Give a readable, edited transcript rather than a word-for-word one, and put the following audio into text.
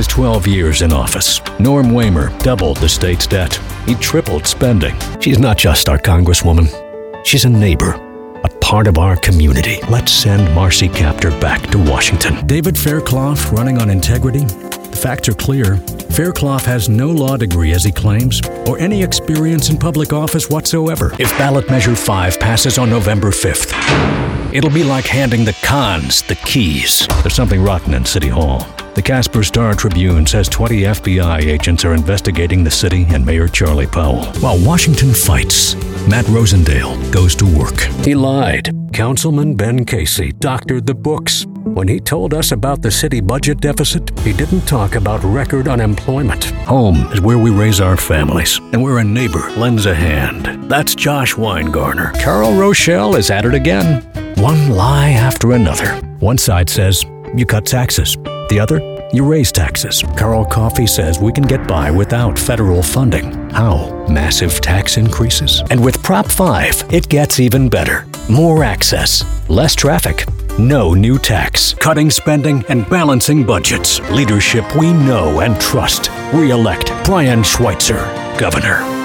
his 12 years in office, Norm Waymer doubled the state's debt. He tripled spending. She's not just our Congresswoman. She's a neighbor, a part of our community. Let's send Marcy Kaptur back to Washington. David Fairclough running on integrity? The facts are clear. Fairclough has no law degree, as he claims, or any experience in public office whatsoever. If ballot measure 5 passes on November 5th, it'll be like handing the cons the keys. There's something rotten in City Hall. The Casper Star-Tribune says 20 FBI agents are investigating the city and Mayor Charlie Powell. While Washington fights, Matt Rosendale goes to work. He lied. Councilman Ben Casey doctored the books. When he told us about the city budget deficit, he didn't talk about record unemployment. Home is where we raise our families, and where a neighbor lends a hand. That's Josh Weingarner. Carol Rochelle is at it again. One lie after another. One side says, you cut taxes. The other, you raise taxes. Carl Coffey says we can get by without federal funding. How? Massive tax increases. And with Prop 5, it gets even better. More access, less traffic, no new tax. Cutting spending and balancing budgets. Leadership we know and trust. Re-elect Brian Schweitzer, governor.